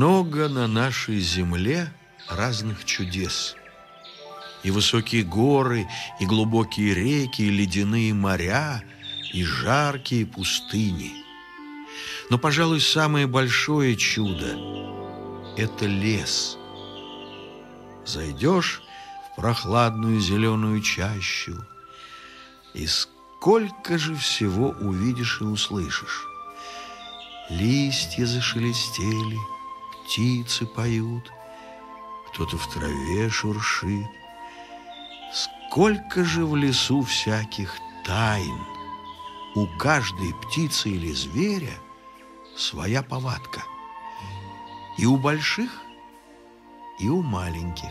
Много на нашей земле разных чудес. И высокие горы, и глубокие реки, и ледяные моря, и жаркие пустыни. Но, пожалуй, самое большое чудо – это лес. Зайдешь в прохладную зеленую чащу, и сколько же всего увидишь и услышишь. Листья зашелестели, птицы поют, кто-то в траве шуршит. Сколько же в лесу всяких тайн! У каждой птицы или зверя своя повадка. И у больших, и у маленьких.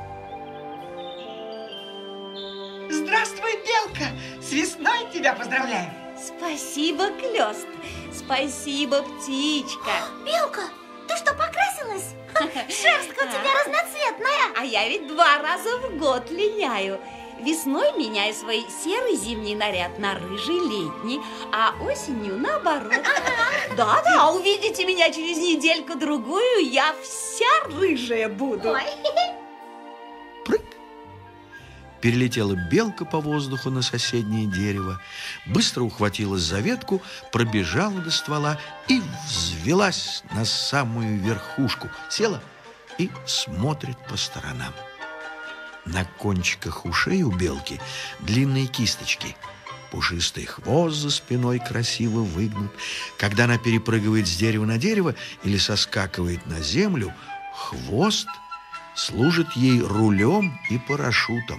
Здравствуй, белка! С весной тебя поздравляю! Спасибо, Клёст! Спасибо, птичка! Белка, ты что, покрасилась? Шерстка у тебя разноцветная! А я ведь 2 раза в год линяю. Весной меняю свой серый зимний наряд на рыжий летний, а осенью наоборот. Да-да, увидите меня через недельку-другую, я вся рыжая буду. Ой. Прыг! Перелетела белка по воздуху на соседнее дерево, быстро ухватилась за ветку, пробежала до ствола и взвелась на самую верхушку, села и смотрит по сторонам. На кончиках ушей у белки длинные кисточки. Пушистый хвост за спиной красиво выгнут. Когда она перепрыгивает с дерева на дерево или соскакивает на землю, хвост служит ей рулем и парашютом.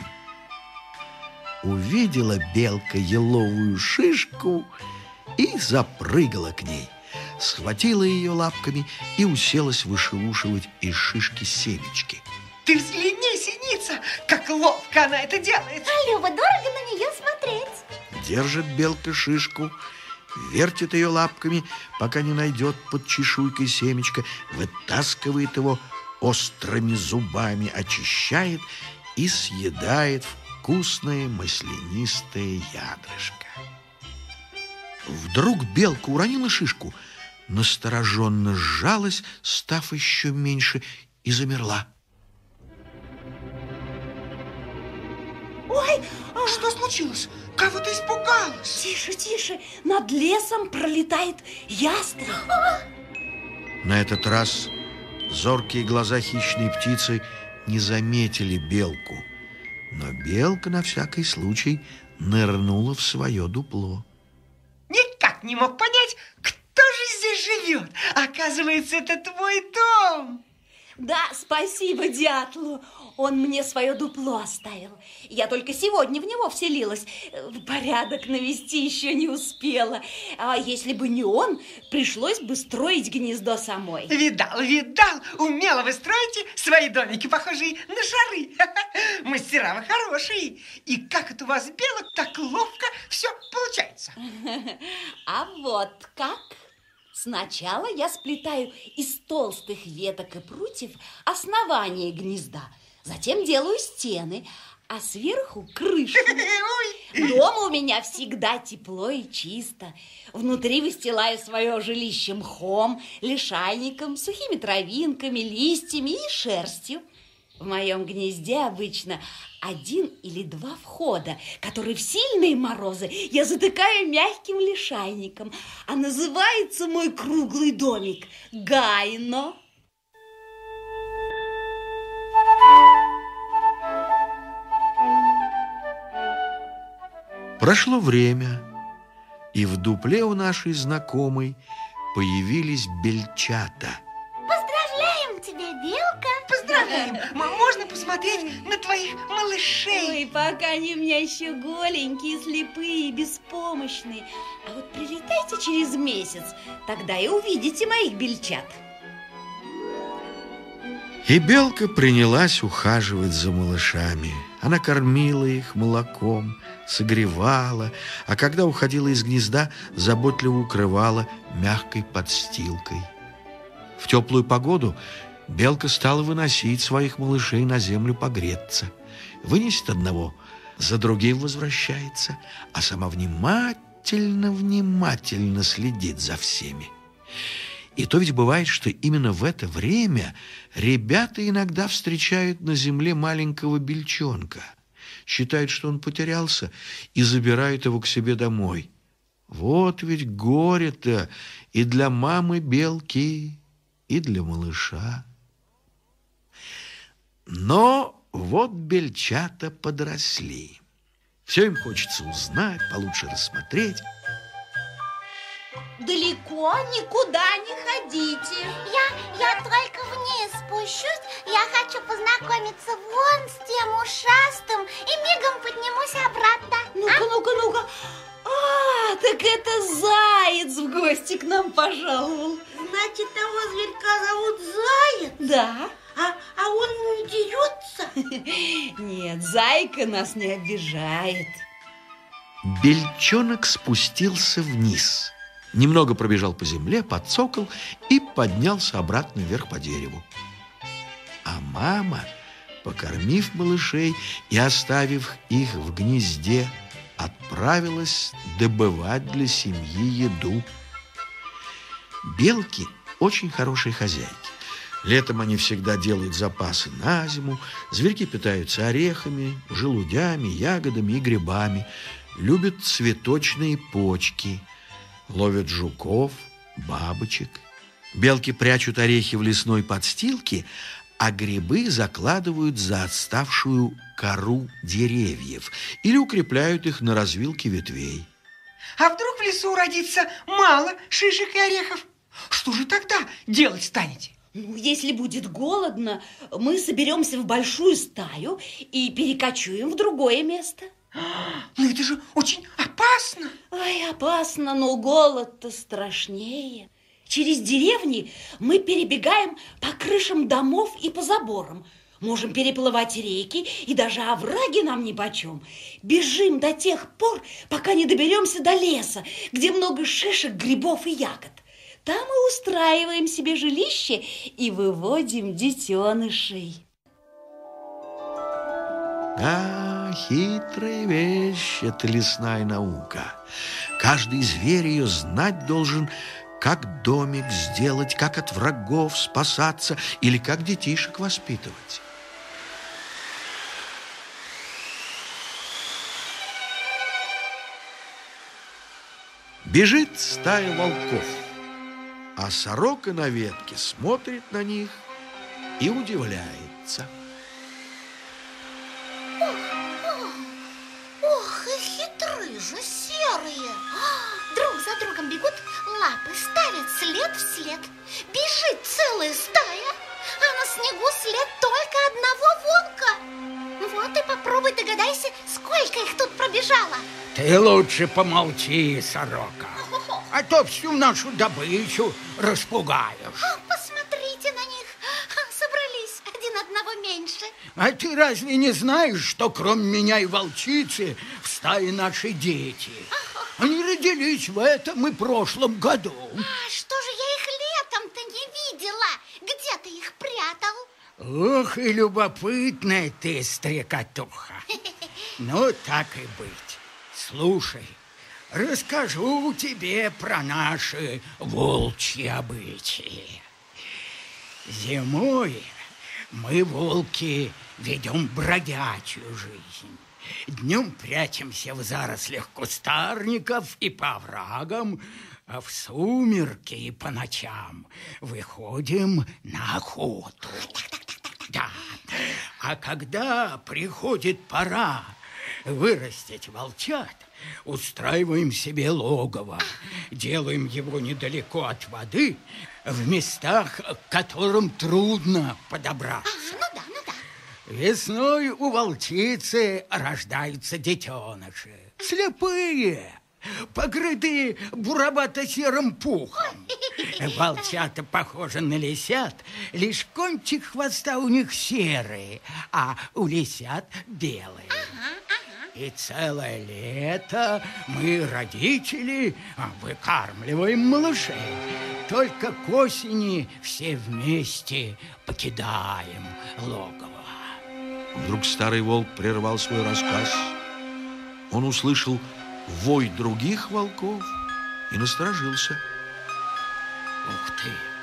Увидела белка еловую шишку и запрыгала к ней. Схватила ее лапками и уселась вышелушивать из шишки семечки. Ты взгляни, синица, как ловко она это делает! А Люба, дорого на нее смотреть. Держит белка шишку, вертит ее лапками, пока не найдет под чешуйкой семечко, вытаскивает его острыми зубами, очищает и съедает вкусное маслянистое ядрышко. Вдруг белка уронила шишку, настороженно сжалась, став еще меньше, и замерла. Ой, Что случилось? Кого ты испугалась? тише, тише, над лесом пролетает ястреб. На этот раз зоркие глаза хищной птицы не заметили белку, но белка на всякий случай нырнула в свое дупло. Никак не мог понять, кто же здесь живет. Оказывается, это твой дом. Да, спасибо дятлу. Он мне свое дупло оставил. Я только сегодня в него вселилась. Порядок навести еще не успела. А если бы не он, пришлось бы строить гнездо самой. Видал, умело вы строите свои домики, похожие на шары. Мастера вы хорошие. И как это у вас, белок, так ловко все получается. А вот как? Сначала я сплетаю из толстых веток и прутьев основание гнезда. Затем делаю стены, а сверху крышу. Дома у меня всегда тепло и чисто. Внутри выстилаю свое жилище мхом, лишайником, сухими травинками, листьями и шерстью. В моем гнезде обычно 1 или 2 входа, которые в сильные морозы я затыкаю мягким лишайником. А называется мой круглый домик гайно. Прошло время, и в дупле у нашей знакомой появились бельчата. Поздравляем тебя, белка. Поздравляем. Можно посмотреть на твоих малышей? Ой, пока они у меня еще голенькие, слепые, беспомощные. А вот прилетайте через месяц, тогда и увидите моих бельчат. И белка принялась ухаживать за малышами. Она кормила их молоком, согревала, а когда уходила из гнезда, заботливо укрывала мягкой подстилкой. В теплую погоду белка стала выносить своих малышей на землю погреться. Вынесет одного, за другим возвращается, а сама внимательно следит за всеми. И то ведь бывает, что именно в это время ребята иногда встречают на земле маленького бельчонка, считают, что он потерялся, и забирают его к себе домой. Вот ведь горе-то и для мамы белки, и для малыша. Но вот бельчата подросли. Все им хочется узнать, получше рассмотреть. Далеко никуда не ходите. Я только вниз спущусь. Я хочу познакомиться вон с тем ушастым и мигом поднимусь обратно. Ну-ка. А, так это заяц в гости к нам пожаловал. Значит, того зверька зовут Заяц? Да. А он не дерется? Нет, зайка нас не обижает. Бельчонок спустился вниз, немного пробежал по земле, подцокал и поднялся обратно вверх по дереву. А мама, покормив малышей и оставив их в гнезде, отправилась добывать для семьи еду. Белки очень хорошие хозяйки. Летом они всегда делают запасы на зиму. Зверьки питаются орехами, желудями, ягодами и грибами. Любят цветочные почки. Ловят жуков, бабочек. Белки прячут орехи в лесной подстилке, а грибы закладывают за отставшую кору деревьев или укрепляют их на развилке ветвей. А вдруг в лесу родится мало шишек и орехов? Что же тогда делать станете? Ну, если будет голодно, мы соберемся в большую стаю и перекочуем в другое место. Ну это же очень опасно. Ой, опасно, но голод-то страшнее. Через деревни мы перебегаем по крышам домов и по заборам. Можем переплывать реки, и даже овраги нам нипочем. Бежим до тех пор, пока не доберемся до леса, где много шишек, грибов и ягод. Там мы устраиваем себе жилище и выводим детенышей. Да, хитрая вещь эта лесная наука. Каждый зверь ее знать должен, как домик сделать, как от врагов спасаться или как детишек воспитывать. Бежит стая волков, а сорока на ветке смотрит на них и удивляется. Ох, и хитрые же серые. Друг за другом бегут, лапы ставят след в след. Бежит целая стая, а на снегу след только одного волка. Вот и попробуй догадайся, сколько их тут пробежало. Ты лучше помолчи, сорока, а то всю нашу добычу распугаешь. Посмотрите на них, собрались один одного меньше. А ты разве не знаешь, что кроме меня и волчицы в стае наши дети? Они родились в этом и прошлом году. А что же я их летом-то не видела? Где ты их прятал? Ох, и любопытная ты, стрекотуха. Ну, так и быть. Слушай, расскажу тебе про наши волчьи обычаи. Зимой мы, волки, ведем бродячую жизнь. Днем прячемся в зарослях кустарников и по оврагам, а в сумерки и по ночам выходим на охоту. Да. А когда приходит пора вырастить волчат, устраиваем себе логово, делаем его недалеко от воды, в местах, к которым трудно подобраться. Ну да. Весной у волчицы рождаются детеныши, слепые, покрытые буровато-серым пухом. Волчата похожи на лисят, лишь кончик хвоста у них серый, а у лисят белый. И целое лето мы, родители, выкармливаем малышей. Только к осени все вместе покидаем логово. Вдруг старый волк прервал свой рассказ. Он услышал вой других волков и насторожился. Ух ты!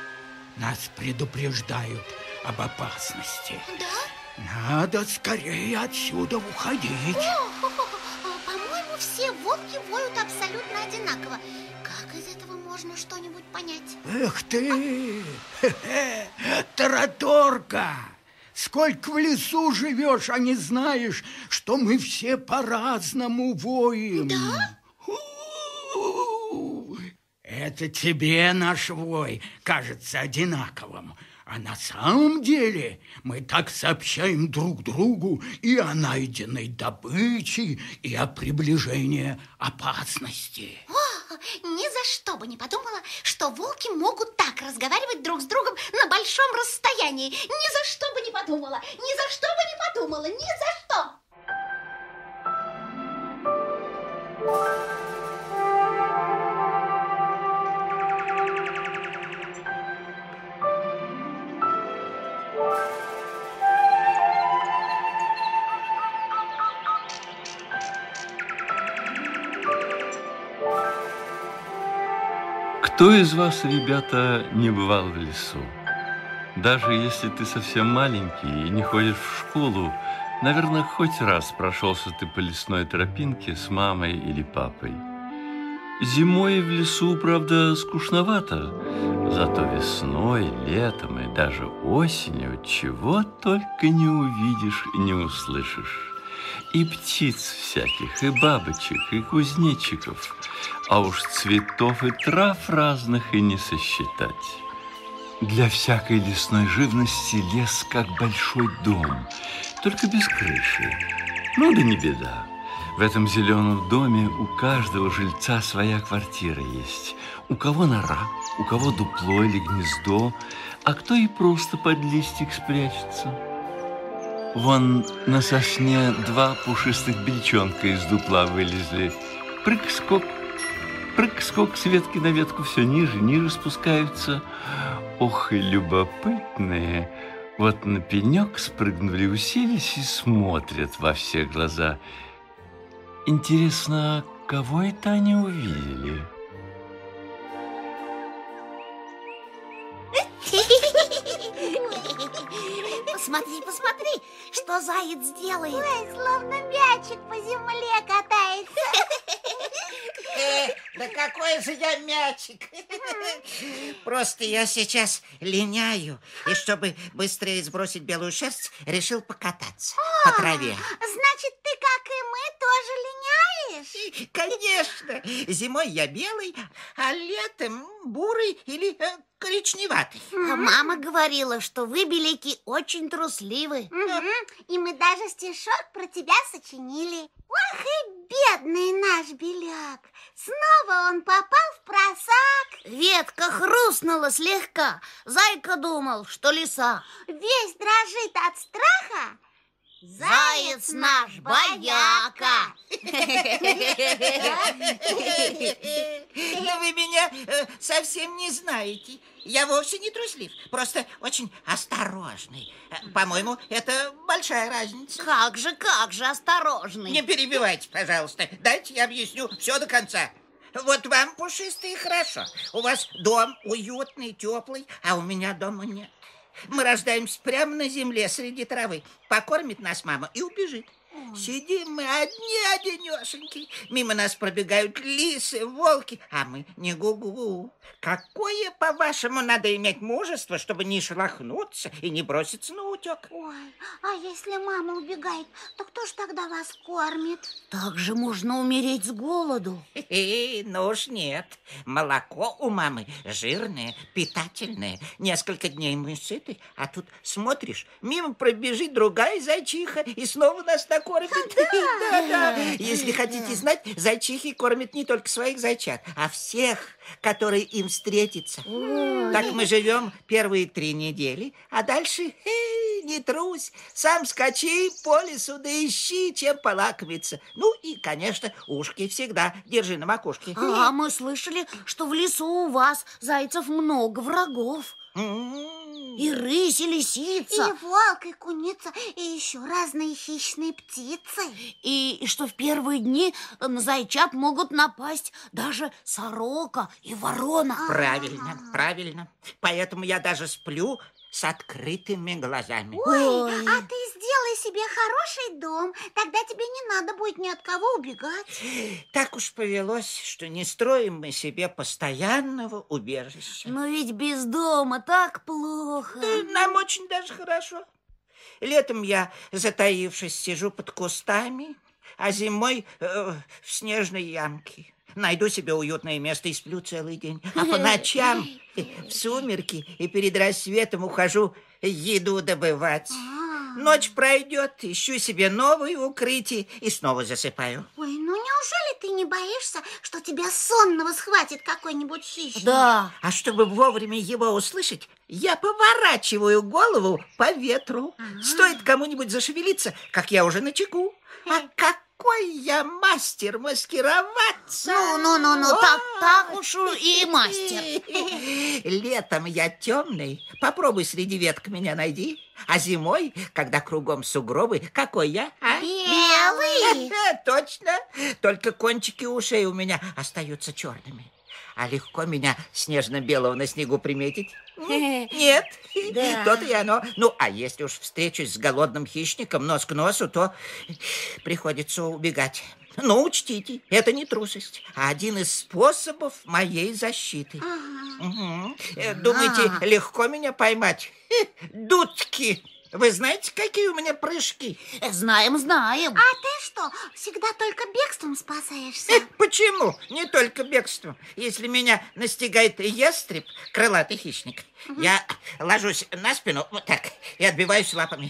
Нас предупреждают об опасности. Да? Надо скорее отсюда уходить. По-моему, все волки воют абсолютно одинаково. Как из этого можно что-нибудь понять? Эх ты, тараторка! Сколько в лесу живешь, а не знаешь, что мы все по-разному воем. Да? Это тебе наш вой кажется одинаковым. А на самом деле мы так сообщаем друг другу и о найденной добыче, и о приближении опасности. Ни за что бы не подумала, что волки могут так разговаривать друг с другом на большом расстоянии. Ни за что бы не подумала, ни за что бы не подумала, ни за что. Кто из вас, ребята, не бывал в лесу? Даже если ты совсем маленький и не ходишь в школу, наверное, хоть раз прошелся ты по лесной тропинке с мамой или папой. Зимой в лесу, правда, скучновато, зато весной, летом и даже осенью чего только не увидишь и не услышишь. И птиц всяких, и бабочек, и кузнечиков, а уж цветов и трав разных и не сосчитать. Для всякой лесной живности лес как большой дом, только без крыши. Ну да не беда. В этом зеленом доме у каждого жильца своя квартира есть. У кого нора, у кого дупло или гнездо, а кто и просто под листик спрячется. Вон на сосне два пушистых бельчонка из дупла вылезли. Прыг-скок, прыг-скок, с ветки на ветку все ниже, ниже спускаются. Ох, и любопытные. Вот на пенек спрыгнули, уселись и смотрят во все глаза. Интересно, кого это они увидели? Посмотри, посмотри, что заяц делает. Ой, словно мячик по земле катается. Да какой же я мячик! Просто я сейчас линяю, и чтобы быстрее сбросить белую шерсть, решил покататься по траве. Значит, ты, как и мы, тоже линяешь? Конечно, зимой я белый, а летом бурый или коричневатый. Мама говорила, что вы, беляки, очень трусливы. И мы даже стишок про тебя сочинили. Ох и бедный наш беляк. Снова он попал в просак. Ветка хрустнула слегка. Зайка думал, что лиса. Весь дрожит от страха. Заяц наш бояка. Но вы меня совсем не знаете. Я вовсе не труслив, просто очень осторожный. По-моему, это большая разница. Как же осторожный. Не перебивайте, пожалуйста. Дайте я объясню все до конца. Вот вам, пушистые, хорошо. У вас дом уютный, теплый, а у меня дома нет. Мы рождаемся прямо на земле среди травы. Покормит нас мама и убежит. Сидим мы одни-одинешеньки. Мимо нас пробегают лисы, волки, а мы не гу-гу-гу. Какое, по-вашему, надо иметь мужество, чтобы не шелохнуться и не броситься на утек? Ой, а если мама убегает, то кто ж тогда вас кормит? Так же можно умереть с голоду. Ну уж нет. Молоко у мамы жирное, питательное. Несколько дней мы сыты, а тут смотришь, мимо пробежит другая зайчиха и снова нас накормит. Да. Если хотите знать, зайчихи кормят не только своих зайчат, а всех, которые им встретятся. Так мы живем первые 3 недели, а дальше не трусь, сам скачи по лесу, да ищи, чем полакомиться. Ну и, конечно, ушки всегда держи на макушке. А мы слышали, что в лесу у вас, зайцев, много врагов. И рысь, и И лисица. волк, и куница, и еще разные хищные птицы. И что в первые дни на зайчат могут напасть даже сорока и ворона. Правильно, правильно. Поэтому я даже сплю с открытыми глазами. Ой, а ты сделай себе хороший дом, тогда тебе не надо будет ни от кого убегать. Так уж повелось, что не строим мы себе постоянного убежища. Но ведь без дома так плохо. Нам очень даже хорошо. Летом я, затаившись, сижу под кустами, а зимой в снежной ямке. Найду себе уютное место и сплю целый день. А по ночам в сумерки и перед рассветом ухожу еду добывать. Ночь пройдет, ищу себе новые укрытия и снова засыпаю. Ой, ну неужели ты не боишься, что тебя сонного схватит какой-нибудь хищник? Да. А чтобы вовремя его услышать, я поворачиваю голову по ветру. Стоит кому-нибудь зашевелиться, как я уже начеку. А какой я мастер маскироваться! Ну, так уж и мастер. Летом я темный, попробуй среди веток меня найди. А зимой, когда кругом сугробы, какой я? А? Белый. Точно, только кончики ушей у меня остаются черными. А легко меня снежно-белого на снегу приметить? Нет, Да. то-то и оно. Ну, а если уж встречусь с голодным хищником нос к носу, то приходится убегать. Но учтите, это не трусость, а один из способов моей защиты. Мгм. Думаете, легко меня поймать? Дудки! Вы знаете, какие у меня прыжки? Знаем. А ты что, всегда только бегством спасаешься? Почему? Не только бегством. Если меня настигает ястреб, крылатый хищник, я ложусь на спину вот так и отбиваюсь лапами.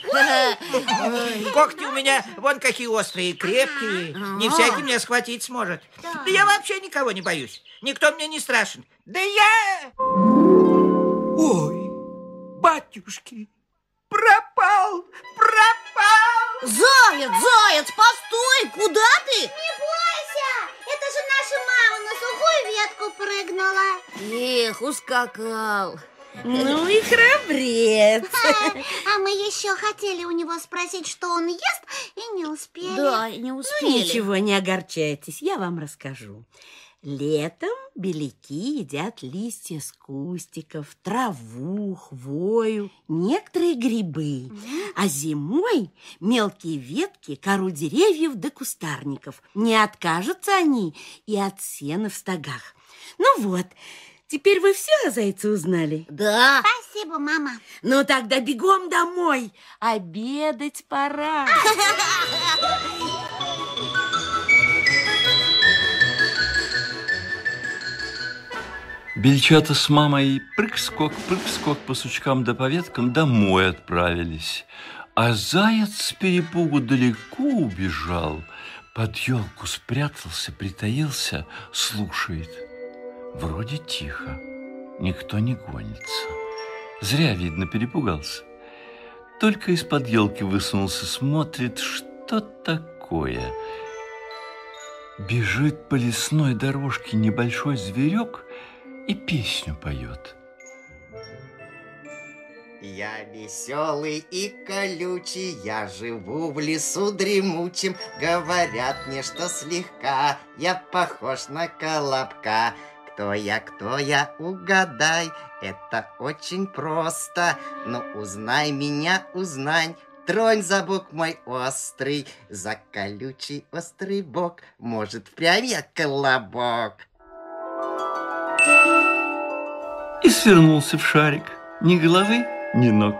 Когти у меня вон какие острые и крепкие. Не всякий меня схватить сможет. Да я вообще никого не боюсь. Никто мне не страшен. Да я... Ой, батюшки, пропал! Заяц, постой, куда ты? Не бойся, это же наша мама на сухую ветку прыгнула. Эх, ускакал. Ну и храбрец. А мы еще хотели у него спросить, что он ест, и не успели. Да, не Ну, успели. ничего, не огорчайтесь, я вам расскажу. Летом беляки едят листья с кустиков, траву, хвою, некоторые грибы. А зимой мелкие ветки, кору деревьев да кустарников. Не откажутся они и от сена в стогах. Ну вот, теперь вы все о зайце узнали? Да. Спасибо, мама. Ну тогда бегом домой, обедать пора. Бельчата с мамой прыг-скок по сучкам да по веткам домой отправились. А заяц с перепугу далеко убежал, под елку спрятался, притаился, слушает. Вроде тихо, никто не гонится. Зря, видно, перепугался. Только из-под елки высунулся, смотрит, что такое. Бежит по лесной дорожке небольшой зверек и песню поет. Я веселый и колючий, я живу в лесу дремучем. Говорят мне, что слегка я похож на колобка. Кто я, угадай, это очень просто. Но узнай меня, узнай, тронь за бок мой острый, за колючий острый бок, может, впрямь я колобок. И свернулся в шарик. Ни головы, ни ног.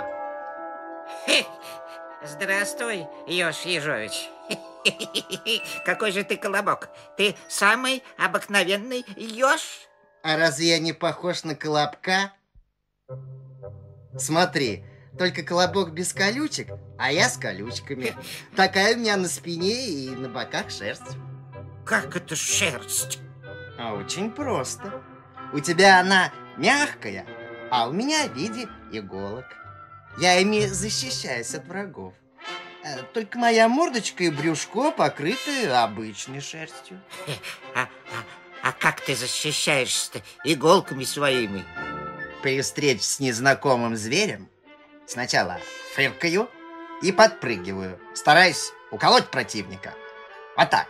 Здравствуй, Ёж Ежович. Какой же ты колобок? Ты самый обыкновенный еж. А разве я не похож на колобка? Смотри, только колобок без колючек, а я с колючками. Такая у меня на спине и на боках шерсть. Как это шерсть? А очень просто. У тебя она мягкая, а у меня в виде иголок. Я ими защищаюсь от врагов. Только моя мордочка и брюшко покрыты обычной шерстью. А как ты защищаешься-то иголками своими? При встрече с незнакомым зверем Сначала фыркаю и подпрыгиваю, стараюсь уколоть противника. Вот так.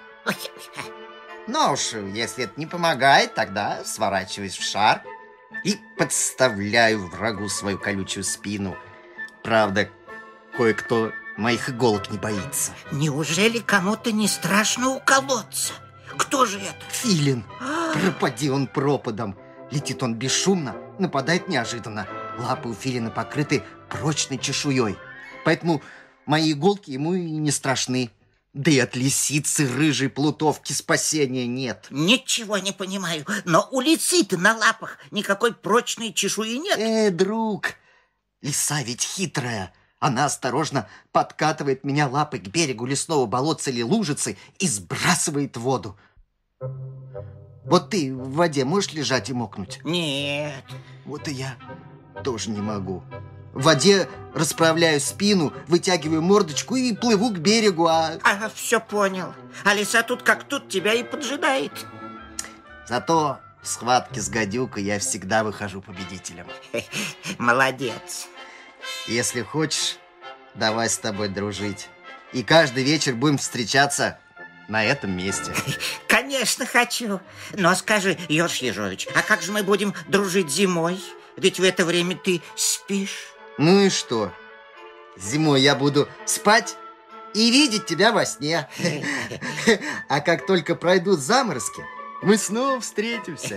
Но уж если это не помогает, тогда сворачиваюсь в шар и подставляю врагу свою колючую спину. Правда, кое-кто моих иголок не боится. Неужели кому-то не страшно уколоться? Кто же это? Филин. Пропади он пропадом. Летит он бесшумно, нападает неожиданно. Лапы у филина покрыты прочной чешуей, поэтому мои иголки ему и не страшны. Да и от лисицы рыжей плутовки спасения нет. Ничего не понимаю, но у лисы-то на лапах никакой прочной чешуи нет. Друг, лиса ведь хитрая. Она осторожно подкатывает меня лапой к берегу лесного болотца или лужицы и сбрасывает в воду. Вот ты в воде можешь лежать и мокнуть? Нет. Вот и я тоже не могу. В воде расправляю спину, вытягиваю мордочку и плыву к берегу, все понял. А лиса тут как тут тебя и поджидает. Зато в схватке с гадюкой я всегда выхожу победителем. Молодец. Если хочешь, давай с тобой дружить. И каждый вечер будем встречаться на этом месте. Конечно, хочу. Но скажи, Ёж Ежович, а как же мы будем дружить зимой? Ведь в это время ты спишь. Ну и что? Зимой я буду спать и видеть тебя во сне. А как только пройдут заморозки, мы снова встретимся.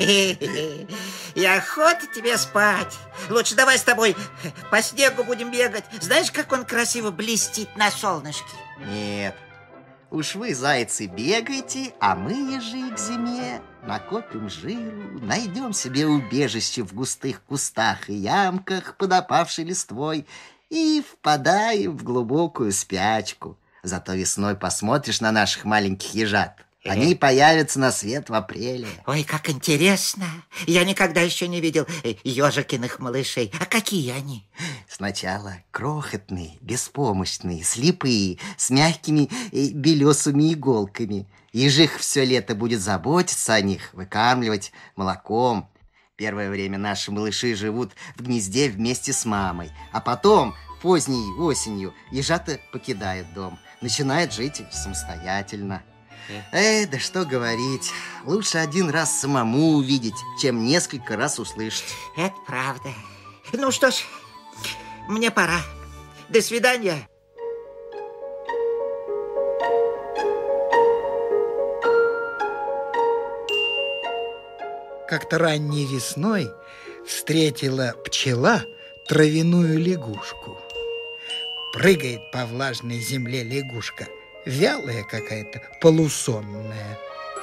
И охота тебе спать. Лучше давай с тобой по снегу будем бегать. Знаешь, как он красиво блестит на солнышке? Нет. Уж вы, зайцы, бегайте, а мы, ежи, к зиме накопим жиру, найдем себе убежище в густых кустах и ямках под опавшей листвой и впадаем в глубокую спячку. Зато весной посмотришь на наших маленьких ежат. Они появятся на свет в апреле. Ой, как интересно. Я никогда еще не видел ежикиных малышей. А какие они? Сначала крохотные, беспомощные, слепые, с мягкими белесыми иголками. Ежих все лето будет заботиться о них, выкармливать молоком. Первое время наши малыши живут в гнезде вместе с мамой. А потом, поздней осенью, ежата покидают дом, начинают жить самостоятельно. Да что говорить. Лучше один раз самому увидеть, чем несколько раз услышать. Это правда. Ну что ж, мне пора. До свидания. Как-то ранней весной встретила пчела травяную лягушку. Прыгает по влажной земле лягушка, вялая какая-то, полусонная.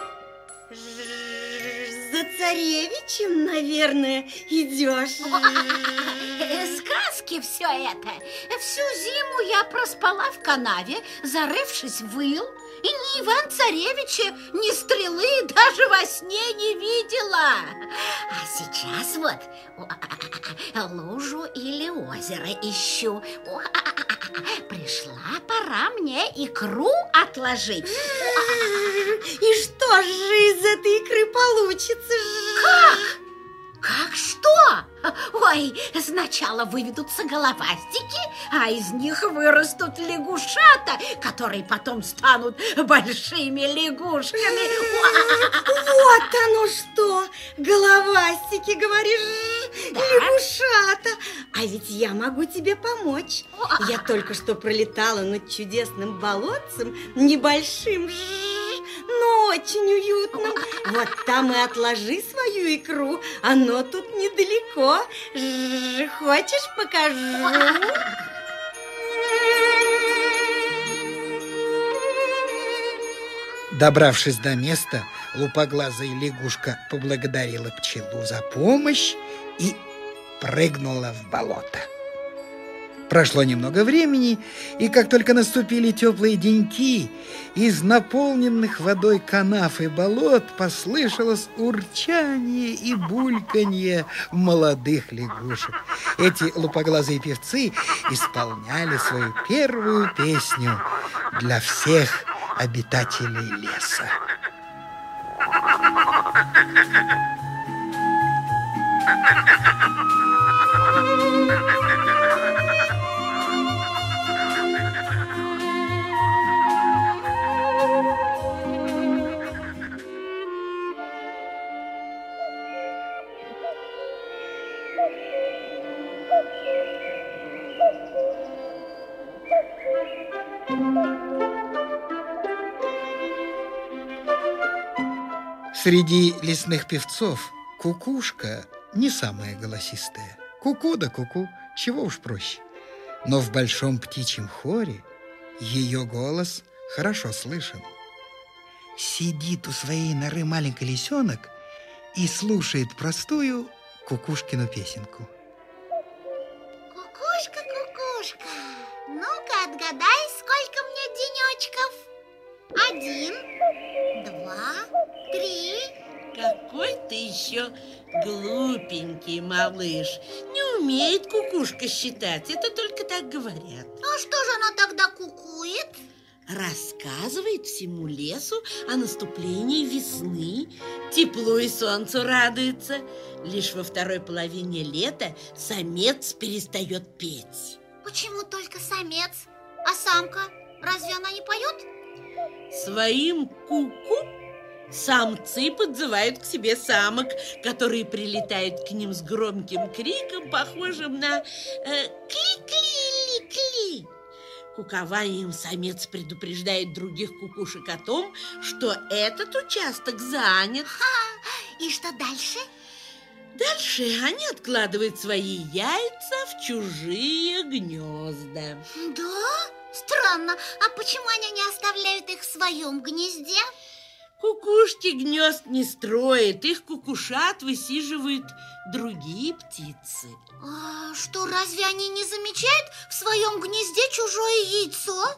За царевичем, наверное, идешь. Сказки все это. Всю зиму я проспала в канаве, зарывшись в ил, и ни Иван-царевича, ни стрелы даже во сне не видела. А сейчас вот лужу или озеро ищу. Пришла пора мне икру отложить. И что же из этой икры получится? Как? Как что? Ой, сначала выведутся головастики, а из них вырастут лягушата, которые потом станут большими лягушками. Вот оно что! Головастики, говоришь, да? Лягушата. А ведь я могу тебе помочь. Я только что пролетала над чудесным болотцем, небольшим, но очень уютным. Вот там и отложи свою икру. Оно тут недалеко. Хочешь, покажу? Добравшись до места, лупоглазая лягушка поблагодарила пчелу за помощь и прыгнула в болото. Прошло немного времени, и как только наступили теплые деньки, из наполненных водой канав и болот послышалось урчание и бульканье молодых лягушек. Эти лупоглазые певцы исполняли свою первую песню для всех обитателей леса. Среди лесных певцов кукушка не самая голосистая. Ку-ку да ку-ку, чего уж проще. Но в большом птичьем хоре ее голос хорошо слышен. Сидит у своей норы маленький лисенок и слушает простую кукушкину песенку. Кукушка, кукушка, ну-ка отгадай, сколько мне денечков? 1, 2, 3. Какой ты еще глупенький малыш. Не умеет кукушка считать, это только так говорят. А что же она тогда кукует? Рассказывает всему лесу о наступлении весны, теплу и солнцу радуется. Лишь во второй половине лета самец перестает петь. Почему только самец? А самка? Разве она не поет? Своим ку-ку самцы подзывают к себе самок, которые прилетают к ним с громким криком, похожим на кли-кли-ли-кли. Кукованием самец предупреждает других кукушек о том, что этот участок занят. И что дальше? Дальше они откладывают свои яйца в чужие гнезда. Да? Странно. А почему они не оставляют их в своем гнезде? Кукушки гнезд не строят, их кукушат высиживают другие птицы. А что, разве они не замечают в своем гнезде чужое яйцо?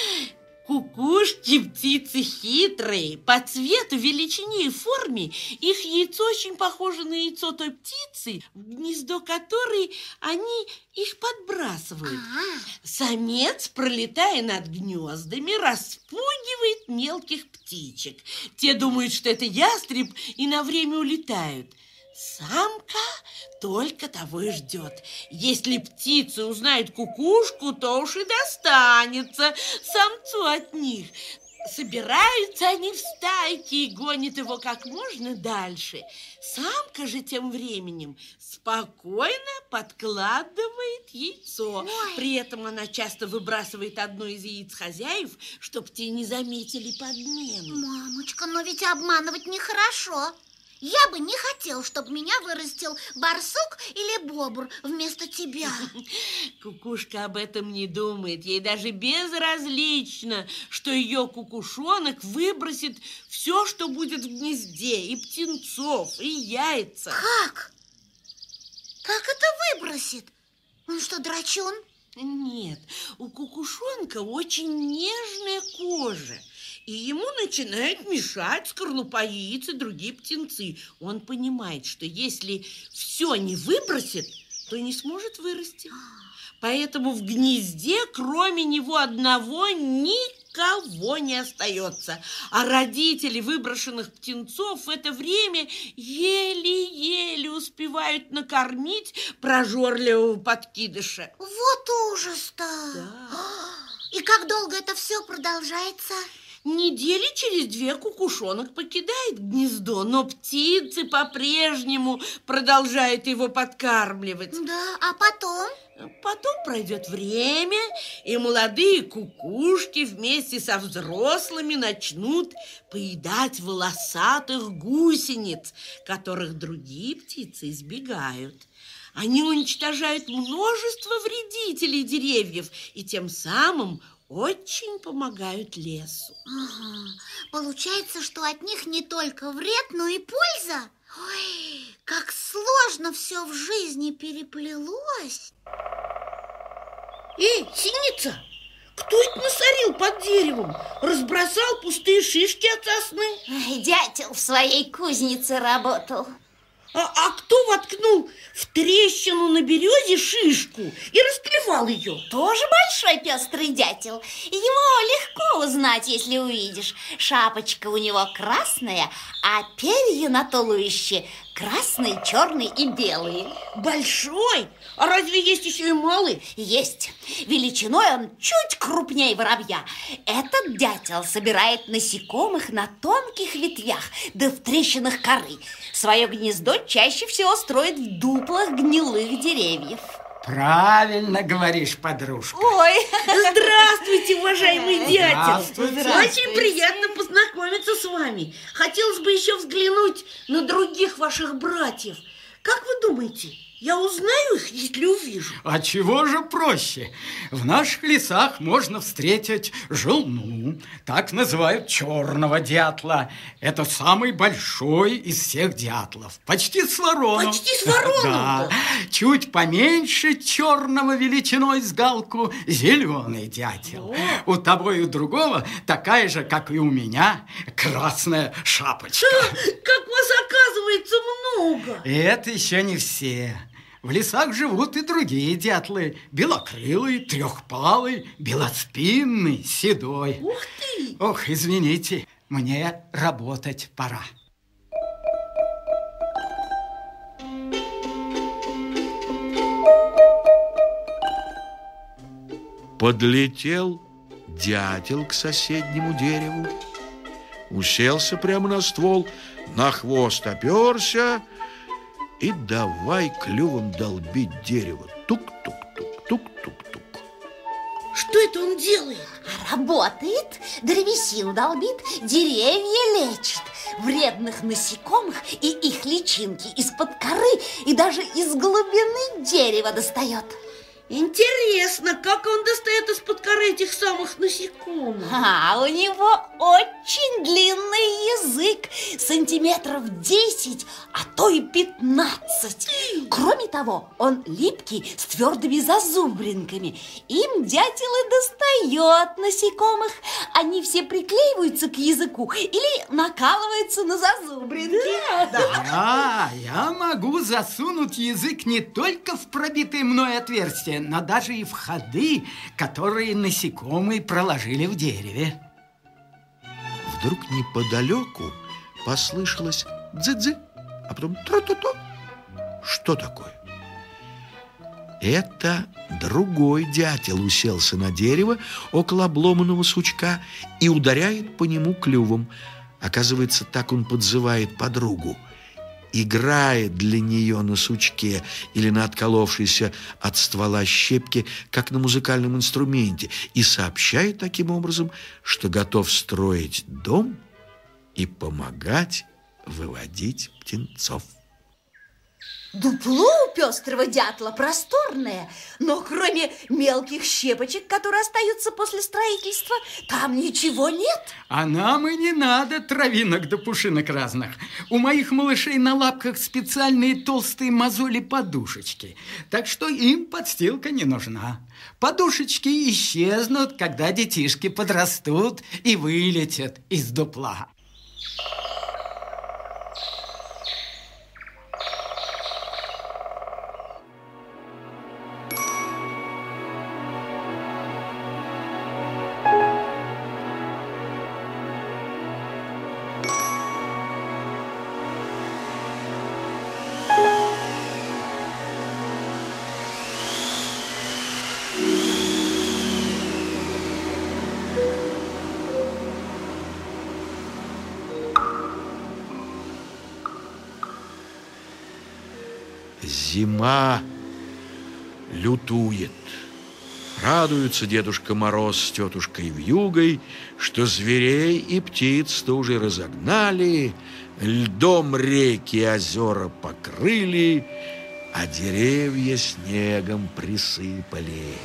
Кукушки птицы хитрые, по цвету, величине и форме их яйцо очень похоже на яйцо той птицы, в гнездо которой они их подбрасывают. Самец, пролетая над гнездами, распугивает мелких птичек. Те думают, что это ястреб, и на время улетают. Самка только того и ждет. Если птицы узнают кукушку, то уж и достанется самцу от них. Собираются они в стайки и гонят его как можно дальше. Самка же тем временем спокойно подкладывает яйцо. При этом она часто выбрасывает одно из яиц хозяев, чтоб те не заметили подмену. Мамочка, но ведь обманывать нехорошо. Я бы не хотел, чтобы меня вырастил барсук или бобр вместо тебя. Кукушка об этом не думает. Ей даже безразлично, что ее кукушонок выбросит все, что будет в гнезде, и птенцов, и яйца. Как? Как это выбросит? Он что, драчун? Нет, у кукушонка очень нежная кожа. И ему начинают мешать скорлупа яиц и другие птенцы. Он понимает, что если все не выбросит, то не сможет вырасти. Поэтому в гнезде, кроме него одного, никого не остается. А родители выброшенных птенцов в это время еле-еле успевают накормить прожорливого подкидыша. Вот ужас-то! Да. И как долго это все продолжается? Недели через 2 кукушонок покидает гнездо, но птицы по-прежнему продолжают его подкармливать. Да, а потом? Потом пройдет время, и молодые кукушки вместе со взрослыми начнут поедать волосатых гусениц, которых другие птицы избегают. Они уничтожают множество вредителей деревьев и тем самым очень помогают лесу. Ага. Получается, что от них не только вред, но и польза. Ой, как сложно все в жизни переплелось. Эй, синица, кто это насорил под деревом? Разбросал пустые шишки от сосны? Дятел в своей кузнице работал. А кто воткнул в трещину на березе шишку и расклевал ее? Тоже большой пестрый дятел. Его легко узнать, если увидишь. Шапочка у него красная, а перья на туловище красные, черные и белые. Большой? А разве есть еще и малый? Есть. Величиной он чуть крупнее воробья. Этот дятел собирает насекомых на тонких ветвях, да в трещинах коры. Свое гнездо чаще всего строит в дуплах гнилых деревьев. Правильно говоришь, подружка. Ой, здравствуйте, уважаемый дятел. Здравствуйте. Очень приятно познакомиться с вами. Хотелось бы еще взглянуть на других ваших братьев. Как вы думаете, я узнаю их, если увижу? А чего же проще? В наших лесах можно встретить желну, так называют черного дятла. Это самый большой из всех дятлов, почти с вороном. Почти с вороном? Да. Чуть поменьше черного величиной с галку зеленый дятел. У того и у другого такая же, как и у меня, красная шапочка. Как вас, оказывается, много. И это еще не все. В лесах живут и другие дятлы. Белокрылый, трехпалый, белоспинный, седой. Ух ты! Ох, извините, мне работать пора. Подлетел дятел к соседнему дереву, уселся прямо на ствол, на хвост оперся и давай клювом долбить дерево. Тук-тук-тук, тук-тук-тук. Что это он делает? работает, древесину долбит, деревья лечит, вредных насекомых и их личинки из-под коры и даже из глубины дерева достает. Интересно, как он достает из-под коры этих самых насекомых? У него очень длинный язык, сантиметров 10, а то и 15. Кроме того, он липкий, с твердыми зазубринками. Им дятел и достает насекомых. Они все приклеиваются к языку или накалываются на зазубринки. Да, я могу засунуть язык не только в пробитые мной отверстия, но даже и в ходы, которые насекомые проложили в дереве. Вдруг неподалеку послышалось дзы-дзы, а потом тро-то-то. Что такое? Это другой дятел уселся на дерево около обломанного сучка и ударяет по нему клювом. Оказывается, так он подзывает подругу. Играет для нее на сучке или на отколовшейся от ствола щепке, как на музыкальном инструменте, и сообщает таким образом, что готов строить дом и помогать выводить птенцов. Дупло у пестрого дятла просторное, но кроме мелких щепочек, которые остаются после строительства, там ничего нет. А нам и не надо травинок да пушинок разных. У моих малышей на лапках специальные толстые мозоли-подушечки, так что им подстилка не нужна. Подушечки исчезнут, когда детишки подрастут и вылетят из дупла. Зима лютует. Радуются Дедушка Мороз с тетушкой Вьюгой, что зверей и птиц-то уже разогнали, льдом реки и озера покрыли, а деревья снегом присыпали.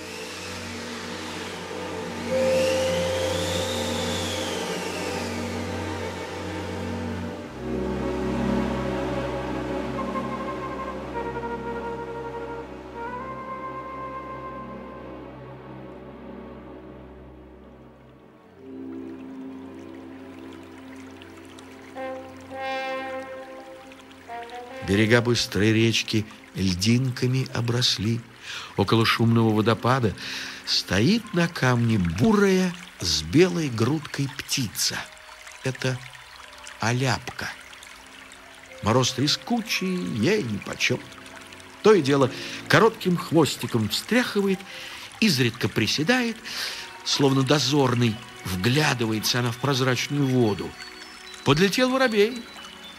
Берега быстрой речки льдинками обросли. Около шумного водопада стоит на камне бурая с белой грудкой птица. Это оляпка. Мороз трескучий, ей нипочем. То и дело коротким хвостиком встряхивает, изредка приседает, словно дозорный, вглядывается она в прозрачную воду. Подлетел воробей,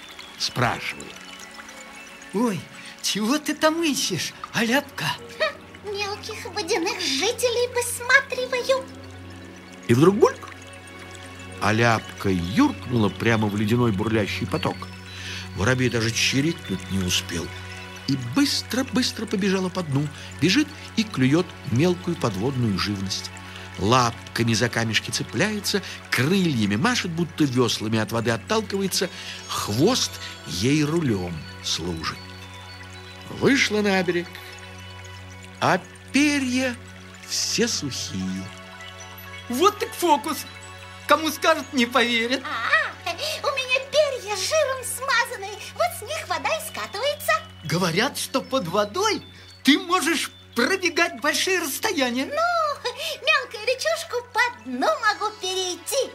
спрашивает: ой, чего ты там ищешь, оляпка? мелких водяных жителей высматриваю. И вдруг бульк, а ляпка юркнула прямо в ледяной бурлящий поток. Воробей даже чирикнуть не успел. И быстро-быстро побежала по дну. Бежит и клюет мелкую подводную живность. Лапками за камешки цепляется, крыльями машет, будто веслами от воды отталкивается, хвост ей рулем служит. Вышла на берег, а перья все сухие. Вот так фокус. Кому скажут, не поверят. У меня перья жиром смазанные, вот с них вода и скатывается. Говорят, что под водой ты можешь пробегать большие расстояния. Ну, мелкую речушку по дну могу перейти.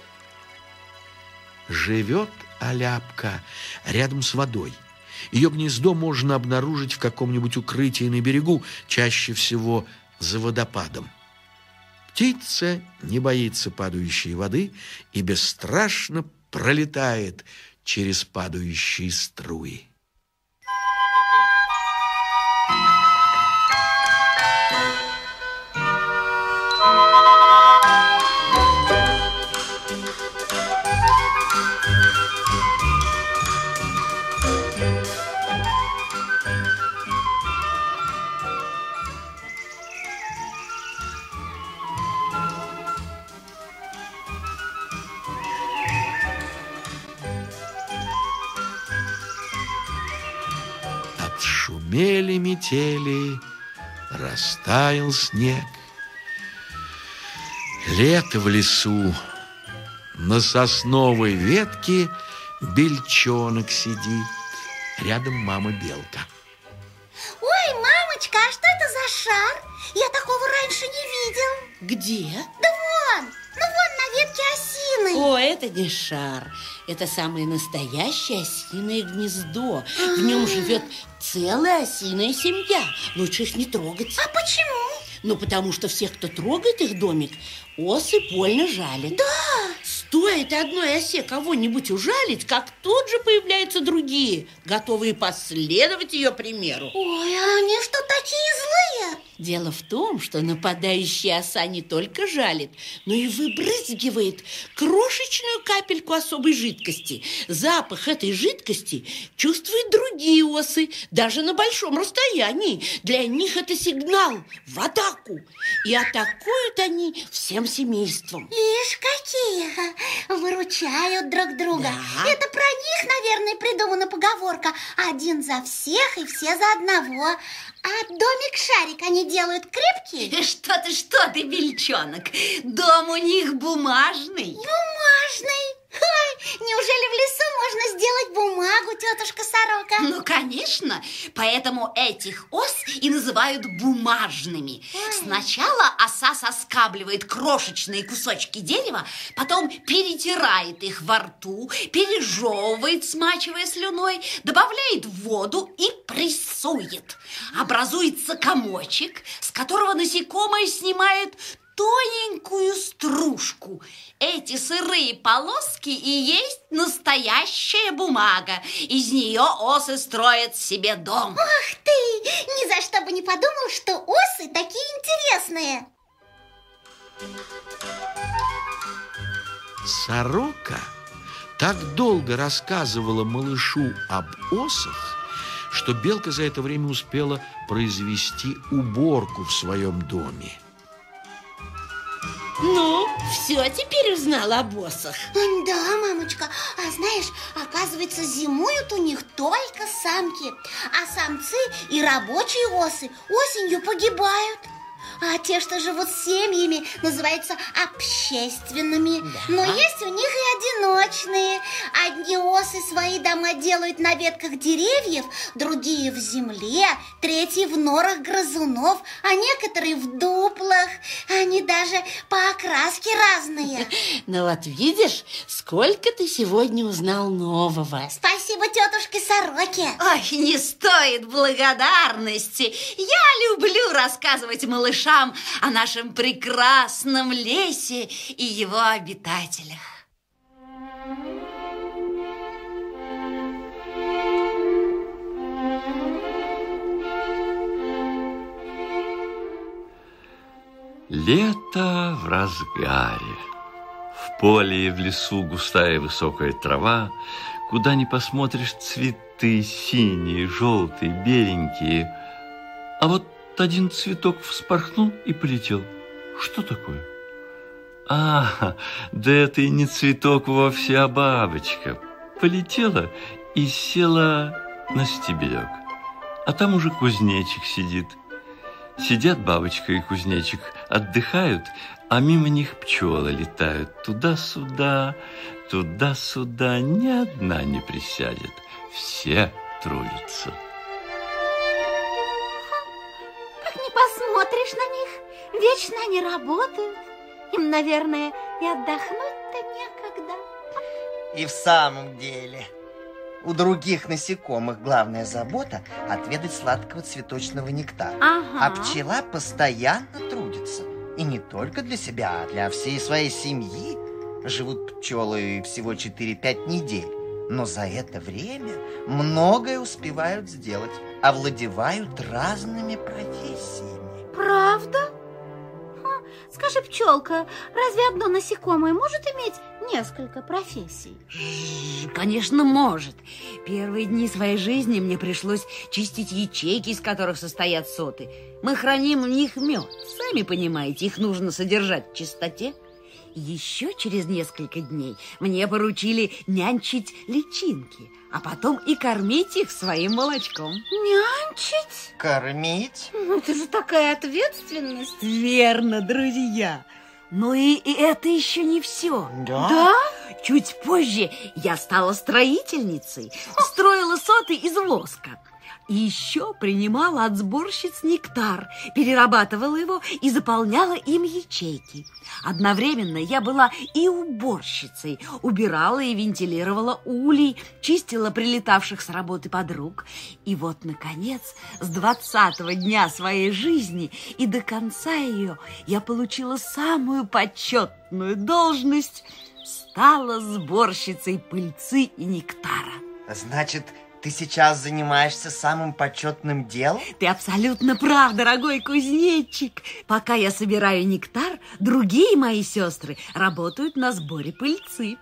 Живет Аляпка рядом с водой. Ее гнездо можно обнаружить в каком-нибудь укрытии на берегу, чаще всего за водопадом. Птица не боится падающей воды и бесстрашно пролетает через падающие струи. Шумели метели, растаял снег. Лето в лесу, на сосновой ветке бельчонок сидит, рядом мама-белка. Ой, мамочка, а что это за шар? Я такого раньше не видел. Где? Да вон на ветке осины. О, это не шар. Это самое настоящее осиное гнездо. В нем живет целая осиная семья. Лучше их не трогать. А почему? Ну, потому что всех, кто трогает их домик, осы больно жалят. Да. Стоит одной осе кого-нибудь ужалить, как тут же появляются другие, готовые последовать ее примеру. Ой, а они что, такие злые? Дело в том, что нападающая оса не только жалит, но и выбрызгивает крошечную капельку особой жидкости. Запах этой жидкости чувствуют другие осы, даже на большом расстоянии. Для них это сигнал в атаку. И атакуют они всем семейством. Ишь, какие! Выручают друг друга. Да. Это про них, наверное, придумана поговорка: один за всех и все за одного. А домик-шарик они делают крепкий? Что ты, бельчонок? Дом у них бумажный. Бумажный? Ой, неужели в лесу можно сделать бумагу, тетушка Сорока? Ну, конечно. Поэтому этих ос и называют бумажными. Сначала оса соскабливает крошечные кусочки дерева, потом перетирает их во рту, пережевывает, смачивая слюной, добавляет в воду и прессует. Образуется комочек, с которого насекомое снимает тоненькую стружку. Эти сырые полоски и есть настоящая бумага. Из нее осы строят себе дом. Ах ты! Ни за что бы не подумал, что осы такие интересные. Сорока так долго рассказывала малышу об осах, что белка за это время успела произвести уборку в своем доме. Ну, все теперь узнала об осах. Да, мамочка, а знаешь, оказывается, зимуют у них только самки, а самцы и рабочие осы осенью погибают. А те, что живут с семьями, называются общественными. Да. Но есть у них и одиночные. Одни осы свои дома делают на ветках деревьев, другие в земле, третьи в норах грызунов, а некоторые в дуплах. Они даже по окраске разные. Ну вот видишь, сколько ты сегодня узнал нового. Спасибо тетушке Сороке. Ой, не стоит благодарности. Я люблю рассказывать малышам о нашем прекрасном лесе и его обитателях. Лето в разгаре. В поле и в лесу густая высокая трава. Куда ни посмотришь, цветы синие, желтые, беленькие. А вот один цветок вспорхнул и полетел. Что такое? Да это и не цветок вовсе, а бабочка. Полетела и села на стебелек. А там уже кузнечик сидит. Сидят бабочка и кузнечик, отдыхают, а мимо них пчелы летают туда-сюда, туда-сюда. Ни одна не присядет. Все трудятся. Как не посмотришь на них, вечно они работают. Им, наверное, и отдохнуть-то некогда. И в самом деле, у других насекомых главная забота – отведать сладкого цветочного нектара. А пчела постоянно трудится. И не только для себя, а для всей своей семьи. Живут пчелы всего 4-5 недель. Но за это время многое успевают сделать, овладевают разными профессиями. Правда? Скажи, пчелка, разве одно насекомое может иметь несколько профессий? Конечно, может. Первые дни своей жизни мне пришлось чистить ячейки, из которых состоят соты. Мы храним в них мед. Сами понимаете, их нужно содержать в чистоте. Еще через несколько дней мне поручили нянчить личинки, а потом и кормить их своим молочком. Нянчить? Кормить? Это же такая ответственность. Верно, друзья. Но и это еще не все. Да? Чуть позже я стала строительницей, строила соты из воска. И еще принимала от сборщиц нектар, перерабатывала его и заполняла им ячейки. Одновременно я была и уборщицей, убирала и вентилировала улей, чистила прилетавших с работы подруг. И вот, наконец, с 20-го дня своей жизни и до конца ее я получила самую почетную должность, стала сборщицей пыльцы и нектара. Значит, ты сейчас занимаешься самым почетным делом? Ты абсолютно прав, дорогой кузнечик. Пока я собираю нектар, другие мои сестры работают на сборе пыльцы.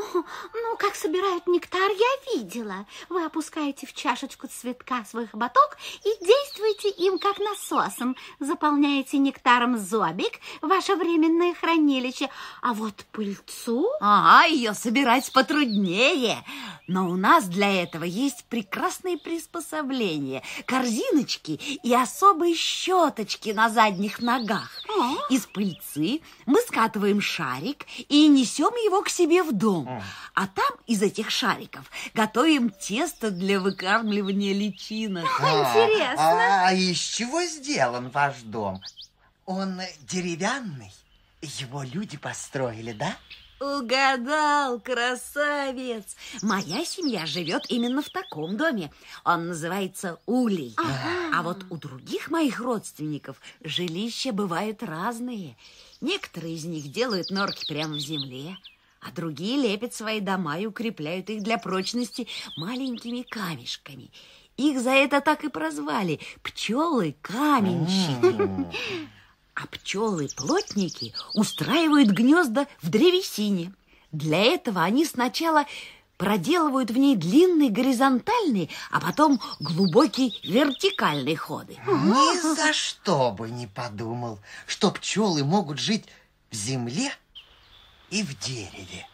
Ну, как собирают нектар, я видела. Вы опускаете в чашечку цветка свой хоботок и действуете им как насосом. Заполняете нектаром зобик, ваше временное хранилище. А вот пыльцу... Ее собирать потруднее. Но у нас для этого есть прекрасные приспособления, корзиночки и особые щеточки на задних ногах. Из пыльцы мы скатываем шарик и несем его к себе в дом. А там из этих шариков готовим тесто для выкармливания личинок. Интересно. А из чего сделан ваш дом? Он деревянный? Его люди построили, да? Угадал, красавец! Моя семья живет именно в таком доме. Он называется улей. А вот у других моих родственников жилища бывают разные. Некоторые из них делают норки прямо в земле, а другие лепят свои дома и укрепляют их для прочности маленькими камешками. Их за это так и прозвали – пчелы-каменщики. А пчелы-плотники устраивают гнезда в древесине. Для этого они сначала проделывают в ней длинные горизонтальные, а потом глубокие вертикальные ходы. Ни за что бы не подумал, что пчелы могут жить в земле и в дереве.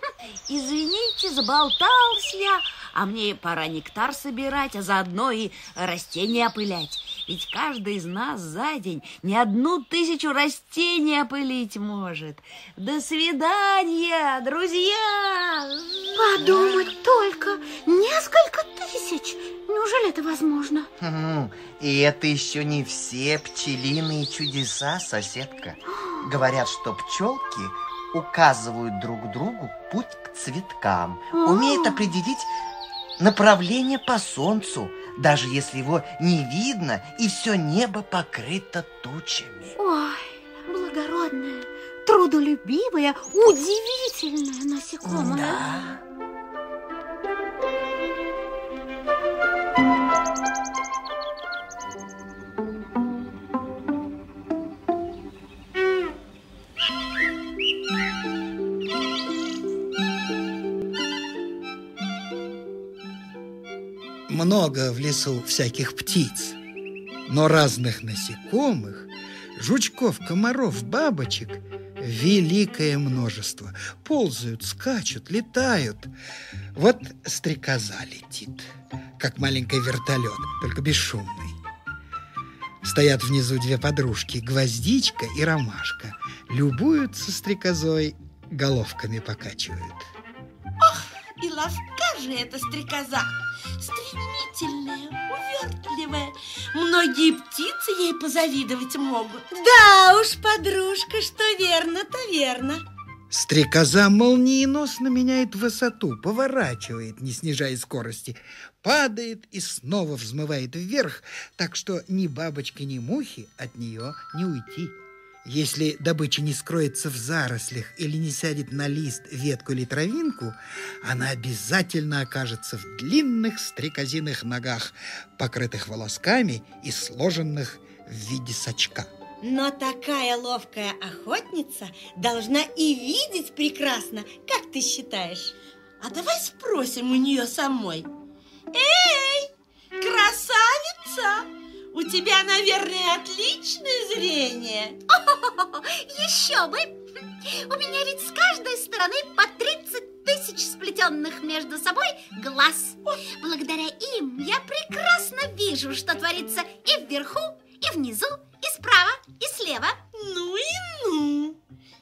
Извините, заболтался я, а мне пора нектар собирать, а заодно и растения опылять. Ведь каждый из нас за день не 1000 растений опылить может. До свидания, друзья! Подумать только, несколько тысяч. Неужели это возможно? И это еще не все пчелиные чудеса, соседка. Говорят, что пчелки указывают друг другу путь к цветкам, умеют определить направление по солнцу, даже если его не видно и все небо покрыто тучами. Ой, благородное, трудолюбивое, удивительное насекомое. Да. много в лесу всяких птиц, но разных насекомых, жучков, комаров, бабочек великое множество. Ползают, скачут, летают. Вот стрекоза летит, как маленький вертолет, только бесшумный. Стоят внизу две подружки, Гвоздичка и Ромашка. Любуются стрекозой, головками покачивают. Ох, и ловка же эта стрекоза! Стремительная, увертливая. Многие птицы ей позавидовать могут. Да уж, подружка, что верно, то верно. Стрекоза молниеносно меняет высоту, поворачивает, не снижая скорости, падает и снова взмывает вверх, так что ни бабочки, ни мухи от нее не уйти. Если добыча не скроется в зарослях или не сядет на лист, ветку или травинку, она обязательно окажется в длинных стрекозиных ногах, покрытых волосками и сложенных в виде сачка. Но такая ловкая охотница должна и видеть прекрасно, как ты считаешь? А давай спросим у нее самой. Эй, красавица! У тебя, наверное, отличное зрение. Еще бы! У меня ведь с каждой стороны по 30 тысяч сплетенных между собой глаз. Благодаря им я прекрасно вижу, что творится и вверху, и внизу, и справа, и слева. Ну и ну!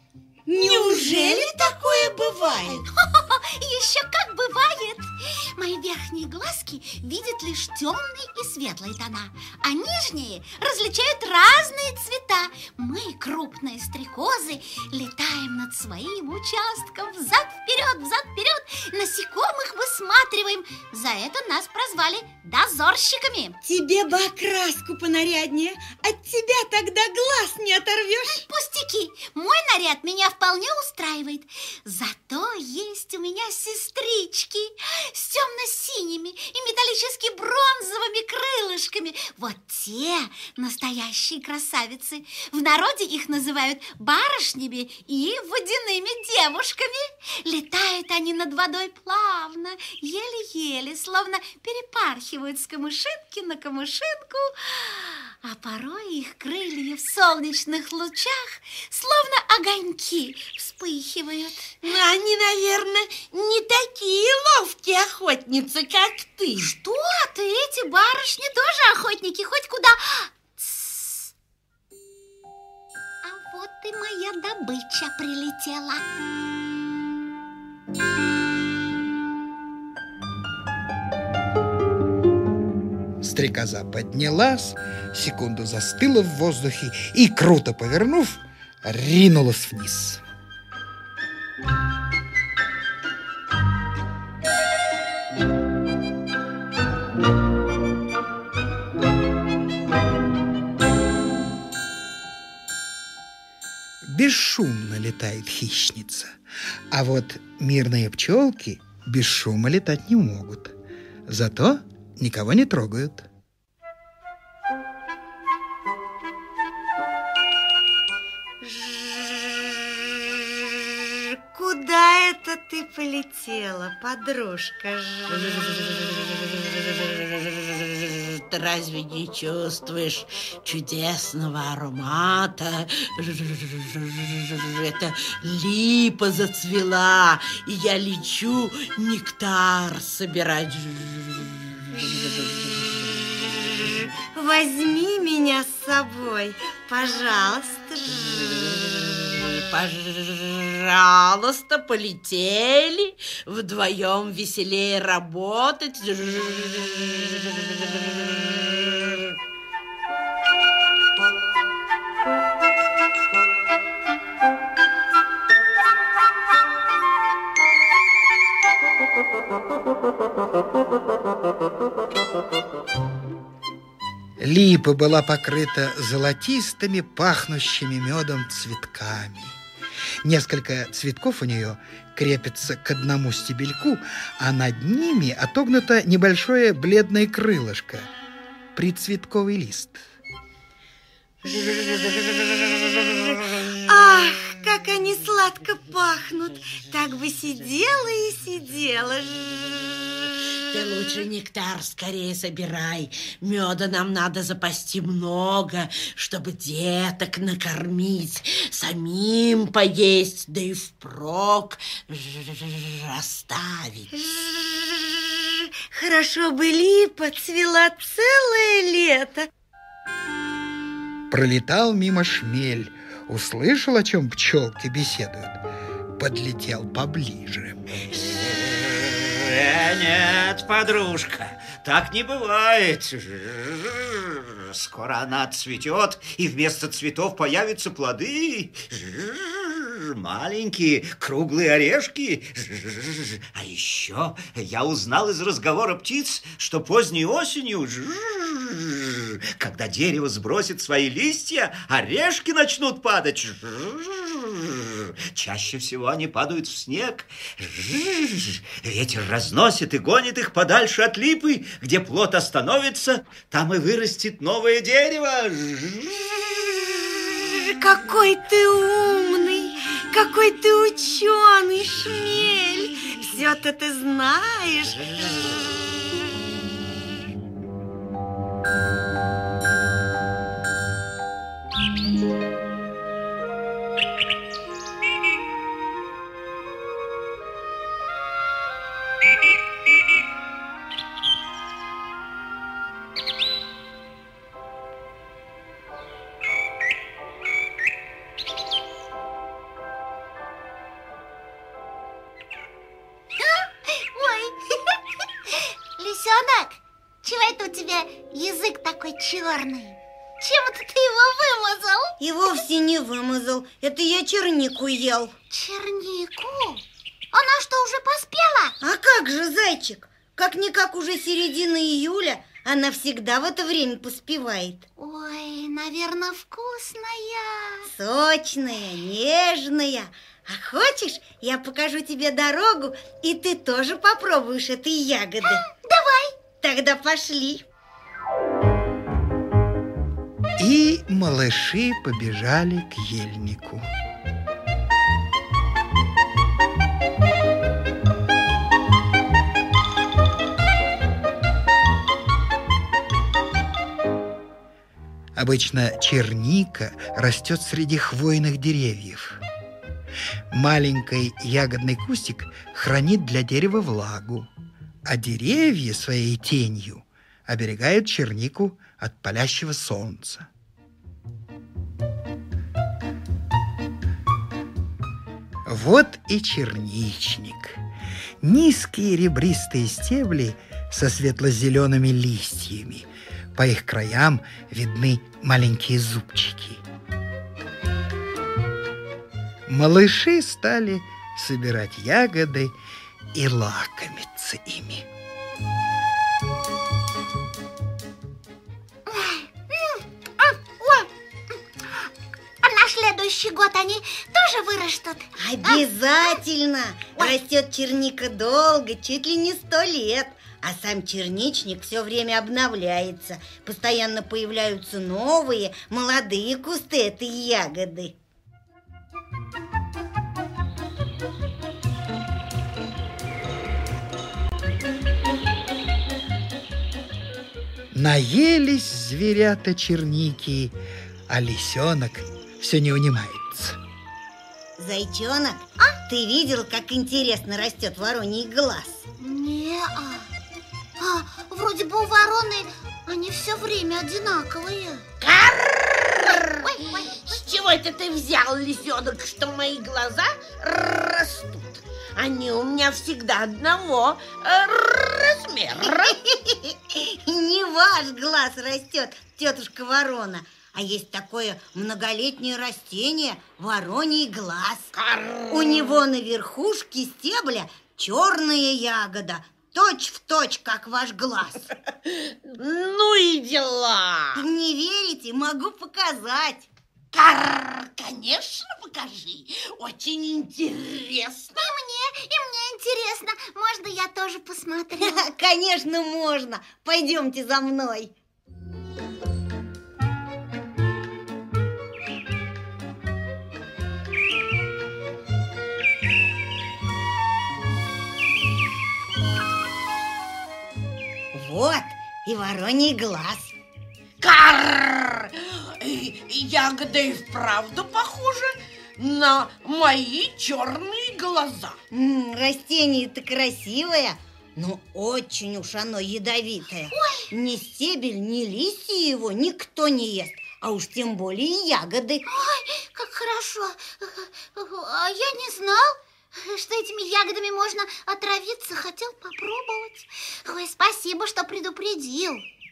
Неужели такое бывает? Еще как бывает! Мои верхние глазки видят лишь темные и светлые тона, а нижние различают разные цвета. Мы, крупные стрекозы, летаем над своим участком взад-вперед. Насекомых высматриваем. За это нас прозвали дозорщиками. Тебе бы окраску понаряднее. От тебя тогда глаз не оторвешь. Пустяки, мой наряд меня вполне устраивает. Зато есть у меня сестрички с темно-синими и металлически бронзовыми крылышками. Вот те настоящие красавицы. В народе их называют барышнями и водяными девушками. Летают они над водой плавно, еле-еле, словно перепархивают с камышинки на камышинку. А порой их крылья в солнечных лучах, словно огоньки, вспыхивают. Но они, наверное, не такие ловкие охотницы, как ты. Что ты? Эти барышни тоже охотники, хоть куда. Тссс. А вот и моя добыча прилетела. Стрекоза поднялась, секунду застыла в воздухе и, круто повернув, ринулась вниз. Бесшумно летает хищница, а вот мирные пчелки без шума летать не могут, зато никого не трогают. Куда это ты полетела, подружка? Ты разве не чувствуешь чудесного аромата? Это липа зацвела, и я лечу нектар собирать. Возьми меня с собой, пожалуйста. Пожалуйста, полетели. Вдвоем веселее работать. Липа была покрыта золотистыми, пахнущими медом цветками. Несколько цветков у нее крепятся к одному стебельку, а над ними отогнуто небольшое бледное крылышко, прицветковый лист. Ах, как они сладко пахнут! Так бы сидела и сидела. Ты лучше нектар скорее собирай. Меда нам надо запасти много, чтобы деток накормить, самим поесть, да и впрок оставить. Хорошо бы липа цвела целое лето. Пролетал мимо шмель, услышал, о чем пчелки беседуют, подлетел поближе. Нет, подружка, так не бывает. Скоро она отцветет, и вместо цветов появятся плоды. Маленькие круглые орешки. А еще я узнал из разговора птиц, что поздней осенью, когда дерево сбросит свои листья, орешки начнут падать. Чаще всего они падают в снег. Ветер разносит и гонит их подальше от липы. Где плод остановится, там и вырастет новое дерево. Какой ты умный, какой ты ученый, шмель. Все-то ты знаешь. Лисенок, чего это у тебя язык такой черный? Чем это ты его вымазал? И вовсе не вымазал. Это я чернику ел. Чернику? Она что, уже поспела? А как же, зайчик? Как-никак уже середина июля. Она всегда в это время поспевает. Ой, наверное, вкусная. Сочная, нежная. А хочешь, я покажу тебе дорогу, и ты тоже попробуешь этой ягоды? Давай. Тогда пошли. И малыши побежали к ельнику. Обычно черника растет среди хвойных деревьев. Маленький ягодный кустик хранит для дерева влагу, а деревья своей тенью оберегают чернику от палящего солнца. Вот и черничник. Низкие ребристые стебли со светло-зелеными листьями. По их краям видны маленькие зубчики. Малыши стали собирать ягоды и лакомиться ими. А на следующий год они тоже вырастут? Обязательно! Растет черника долго, чуть ли не 100 лет. А сам черничник все время обновляется. Постоянно появляются новые, молодые кусты этой ягоды. Наелись зверята черники, а лисенок все не унимается. Зайчонок, ты видел, как интересно растет вороний глаз? Не-а. Вроде бы у вороны они все время одинаковые. Ой, с чего это ты взял, лисенок, что мои глаза растут? Они у меня всегда одного размера. Не ваш глаз растет, тетушка ворона, а есть такое многолетнее растение – вороний глаз. У него на верхушке стебля черная ягода, точь-в-точь, как ваш глаз. Ну и дела. Не верите? Могу показать. Конечно, покажи. Очень интересно. И мне интересно. Можно я тоже посмотрю? Конечно, можно. Пойдемте за мной. Вот, и вороний глаз. Карр! Ягода и вправду похожа на мои черные глаза. Растение-то красивое, но очень уж оно ядовитое. Ой. Ни стебель, ни листья его никто не ест, а уж тем более ягоды. Ой, как хорошо. А я не знал, что этими ягодами можно отравиться. Хотел попробовать. Ой, спасибо, что предупредил.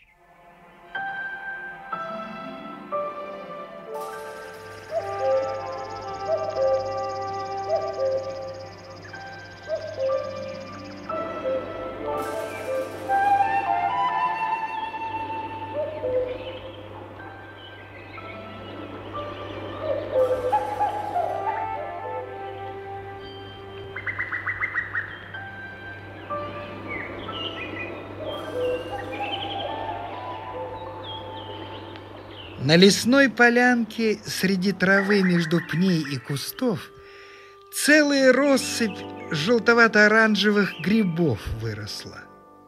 На лесной полянке среди травы между пней и кустов целая россыпь желтовато-оранжевых грибов выросла.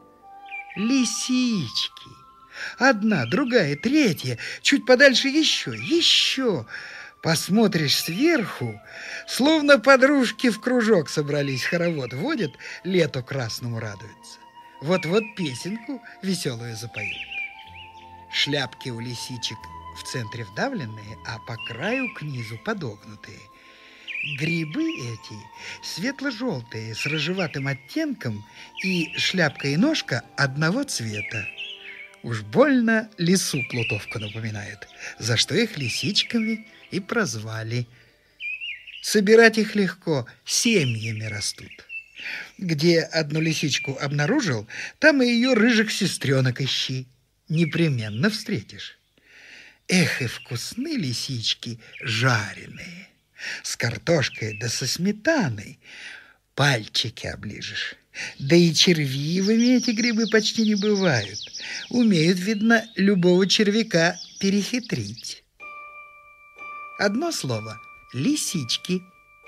Лисички. Одна, другая, третья, чуть подальше еще. Посмотришь сверху, словно подружки в кружок собрались, хоровод водят, лету красному радуются. Вот-вот песенку веселую запоют. Шляпки у лисичек в центре вдавленные, а по краю к низу подогнутые. Грибы эти светло-желтые, с рыжеватым оттенком, и шляпка и ножка одного цвета. Уж больно лису плутовку напоминает, за что их лисичками и прозвали. Собирать их легко, семьями растут. Где одну лисичку обнаружил, там и ее рыжих сестренок ищи. Непременно встретишь. Эх, и вкусны лисички жареные. С картошкой да со сметаной. Пальчики оближешь. Да и червивыми эти грибы почти не бывают. Умеют, видно, любого червяка перехитрить. Одно слово – лисички.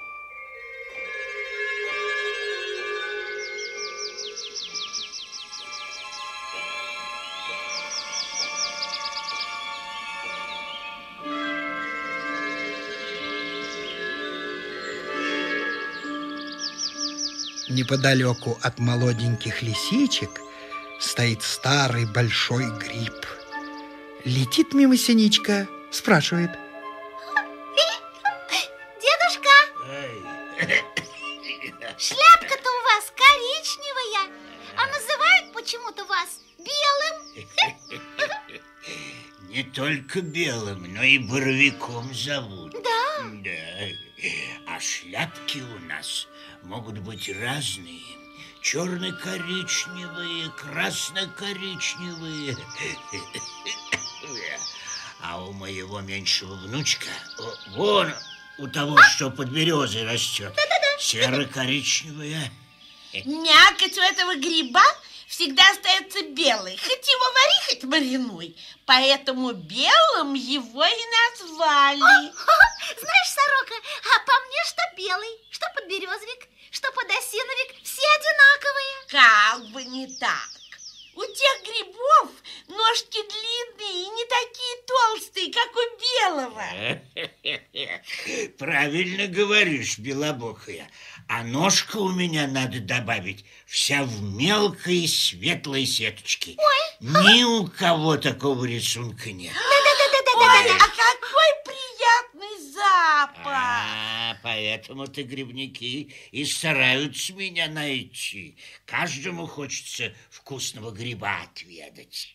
Неподалеку от молоденьких лисичек стоит старый большой гриб. Летит мимо Синичка, спрашивает: дедушка, шляпка-то у вас коричневая, а называют почему-то вас белым. Не только белым, но и боровиком зовут. Да? Да. А шляпки у нас могут быть разные. Черно-коричневые, красно-коричневые. А у моего меньшего внучка, вон у того, что под березой растет, серо-коричневая. Мякоть у этого гриба всегда остается белой, хоть его вари, хоть маринуй. Поэтому белым его и назвали. Знаешь, сорока, а по мне что белый, что подберезовик, что подосиновик, все одинаковые. Как бы не так. У тех грибов ножки длинные и не такие толстые, как у белого. Правильно говоришь, белобокая. А ножка у меня, надо добавить, вся в мелкой светлой сеточке. Ой. Ни у кого такого рисунка нет. Ой, а какой приятный запах! Поэтому-то грибники и стараются меня найти. Каждому хочется вкусного гриба отведать.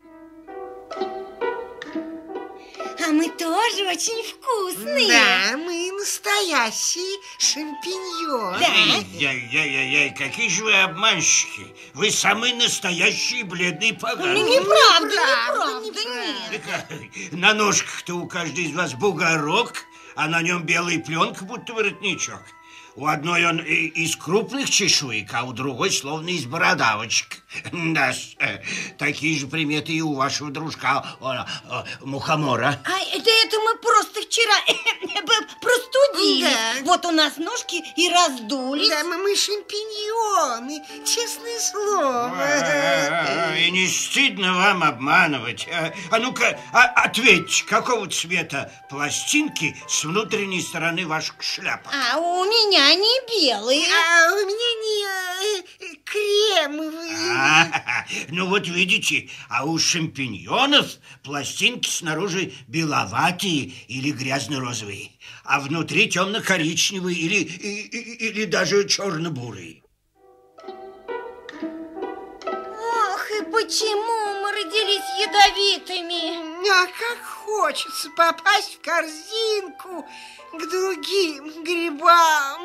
А мы тоже очень вкусные. Да, мы настоящие шампиньоны. Ай-яй-яй-яй, какие же вы обманщики. Вы самые настоящие бледные поганки. Неправда, нет. Так, на ножках-то у каждой из вас бугорок, а на нем белая пленка, будто воротничок. У одной он из крупных чешуек, а у другой словно из бородавочек. Да, такие же приметы и у вашего дружка мухомора. А это мы просто вчера простудились. Да. Вот у нас ножки и раздулись. Да, мы шампиньоны, честное слово. И не стыдно вам обманывать. А ну-ка, ответьте, какого цвета пластинки с внутренней стороны ваших шляп? А у меня не белые. А у меня не кремовые. Ну вот видите, а у шампиньонов пластинки снаружи беловатые или грязно-розовые, а внутри темно-коричневые или даже черно-бурые. Ох, и почему мы родились ядовитыми? А как хочется попасть в корзинку к другим грибам.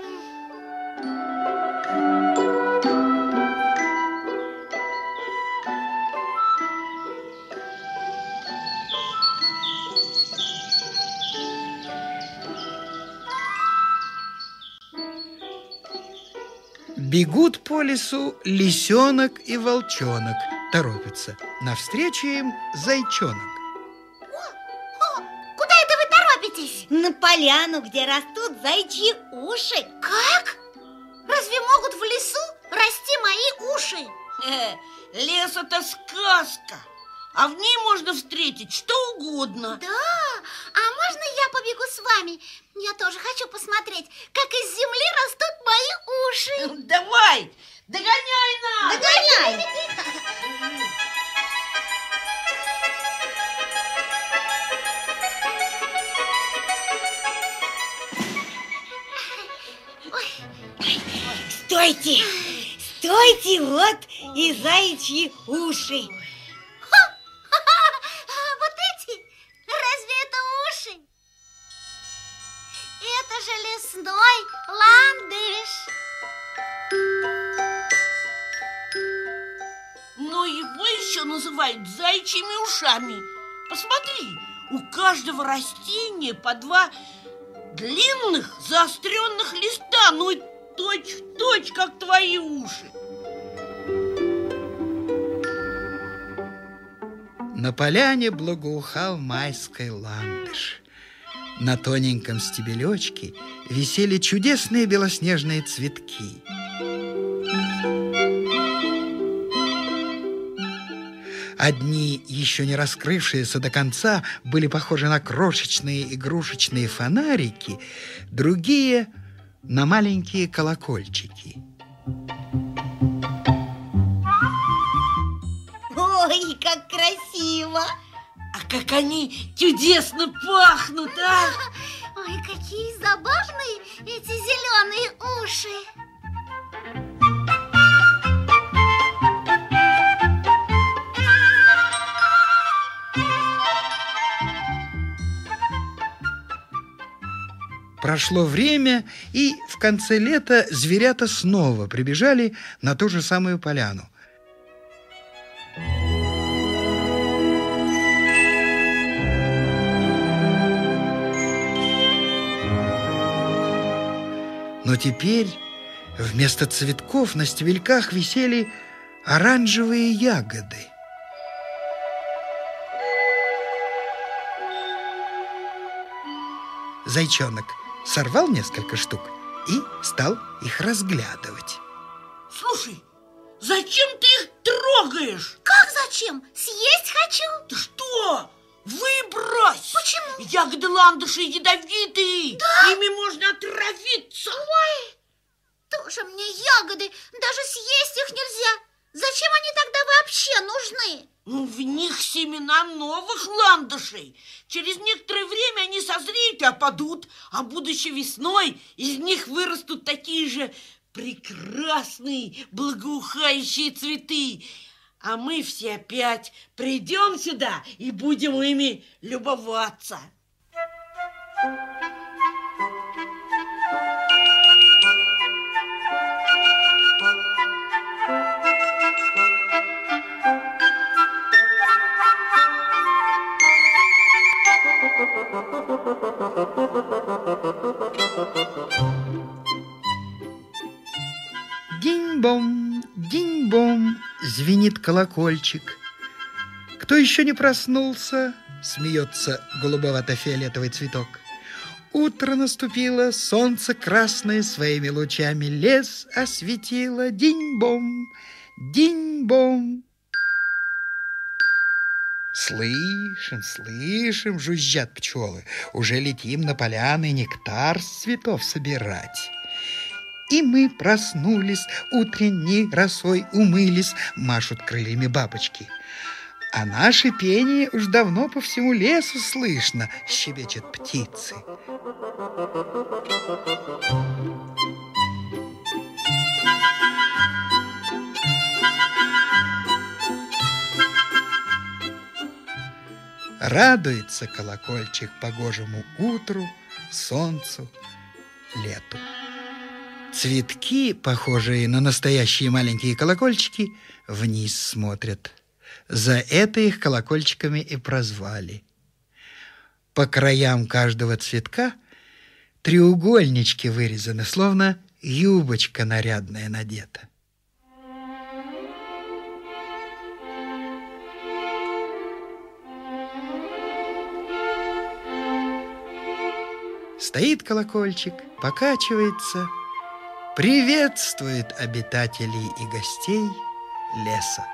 Бегут по лесу лисенок и волчонок, торопятся. Навстречу им зайчонок. Куда это вы торопитесь? На поляну, где растут зайчьи уши. Как? Разве могут в лесу расти мои уши? Лес – это сказка, а в ней можно встретить что угодно. Да, а можно я побегу с вами? Я тоже хочу посмотреть, как из земли растут мои уши. Давай, догоняй нас! Догоняй! Стойте! Стойте, вот и заячьи уши. Вот эти? Разве это уши? Это же лесной ландыш. Но его еще называют заячьими ушами. Посмотри, у каждого растения по два длинных заостренных листа, ну и точь-в-точь, как твои уши. На поляне благоухал майский ландыш. На тоненьком стебелечке висели чудесные белоснежные цветки. Одни, еще не раскрывшиеся до конца, были похожи на крошечные игрушечные фонарики, другие — на маленькие колокольчики. Ой, как красиво! А как они чудесно пахнут, а! Ой, какие забавные эти зеленые уши! Прошло время, и в конце лета зверята снова прибежали на ту же самую поляну. Но теперь вместо цветков на стебельках висели оранжевые ягоды. Зайчонок сорвал несколько штук и стал их разглядывать. Слушай, зачем ты их трогаешь? Как зачем? Съесть хочу. Ты что? Выбрось! Почему? Ягоды ландыша ядовитые. Да? Ими можно отравиться. Ой, тоже мне ягоды. Даже съесть их нельзя. Зачем они тогда вообще нужны? Ну, в них семена новых ландышей. Через некоторое время они созреют и опадут, а будущей весной из них вырастут такие же прекрасные, благоухающие цветы. А мы все опять придем сюда и будем ими любоваться. Динь-бом, звенит колокольчик. Кто еще не проснулся? Смеется голубовато-фиолетовый цветок. Утро наступило, солнце красное своими лучами лес осветило. Динь-бом, динь-бом. Слышим, жужжат пчелы. Уже летим на поляны нектар с цветов собирать. И мы проснулись, утренней росой умылись, машут крыльями бабочки. А наше пение уж давно по всему лесу слышно, щебечут птицы. Радуется колокольчик погожему утру, солнцу, лету. Цветки, похожие на настоящие маленькие колокольчики, вниз смотрят. За это их колокольчиками и прозвали. По краям каждого цветка треугольнички вырезаны, словно юбочка нарядная надета. Стоит колокольчик, покачивается, приветствует обитателей и гостей леса.